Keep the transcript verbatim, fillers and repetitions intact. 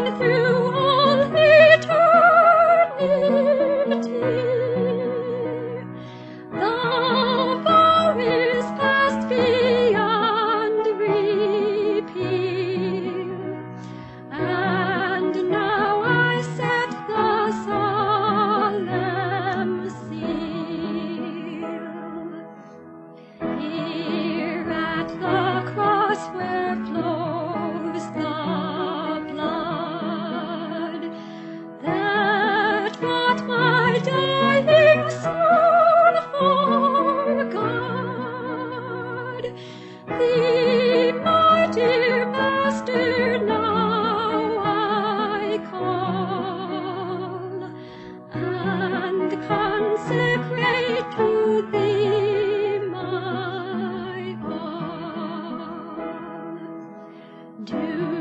shine through all eternity. The vow is past beyond repeal, and now I set the solemn seal. Here at the cross where flows the blood that bought my dying soul for God, thee, my dear Master, now I call, and consecrate to thee my all. Do